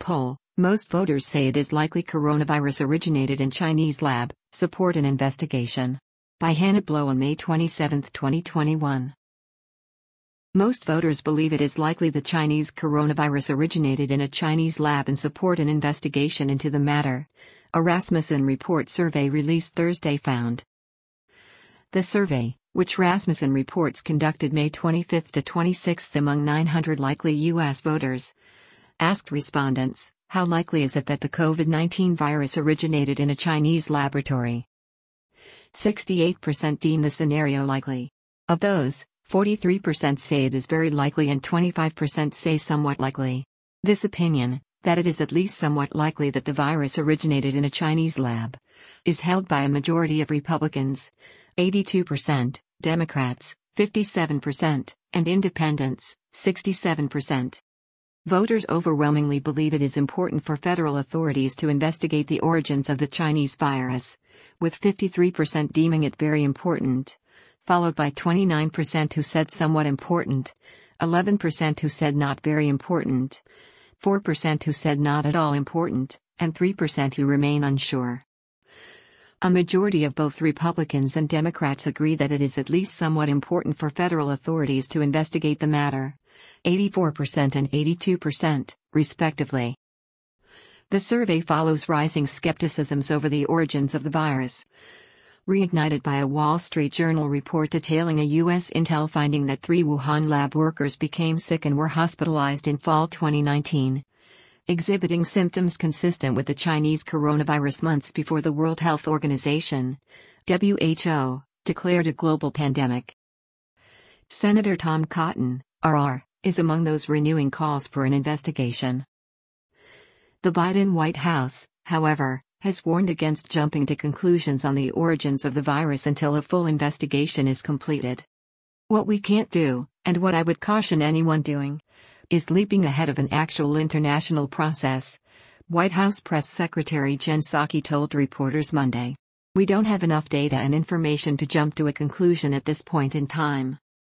poll, most voters say it is likely coronavirus originated in Chinese lab, support an investigation. By Hannah Blow on May 27, 2021. Most voters believe it is likely the Chinese coronavirus originated in a Chinese lab and support an investigation into the matter, a Rasmussen Report survey released Thursday found. The survey, which Rasmussen Reports conducted May 25 to 26 among 900 likely U.S. voters, asked respondents, how likely is it that the COVID-19 virus originated in a Chinese laboratory? 68% deem the scenario likely. Of those, 43% say it is very likely and 25% say somewhat likely. This opinion, that it is at least somewhat likely that the virus originated in a Chinese lab, is held by a majority of Republicans, 82%, Democrats, 57%, and Independents, 67%. Voters overwhelmingly believe it is important for federal authorities to investigate the origins of the Chinese virus, with 53% deeming it very important, followed by 29% who said somewhat important, 11% who said not very important, 4% who said not at all important, and 3% who remain unsure. A majority of both Republicans and Democrats agree that it is at least somewhat important for federal authorities to investigate the matter, 84% and 82%, respectively. The survey follows rising skepticisms over the origins of the virus, reignited by a Wall Street Journal report detailing a U.S. intel finding that 3 Wuhan lab workers became sick and were hospitalized in fall 2019, exhibiting symptoms consistent with the Chinese coronavirus months before the World Health Organization, WHO, declared a global pandemic. Senator Tom Cotton, RR, is among those renewing calls for an investigation. The Biden White House, however, has warned against jumping to conclusions on the origins of the virus until a full investigation is completed. What we can't do, and what I would caution anyone doing, is leaping ahead of an actual international process, White House Press Secretary Jen Psaki told reporters Monday. We don't have enough data and information to jump to a conclusion at this point in time.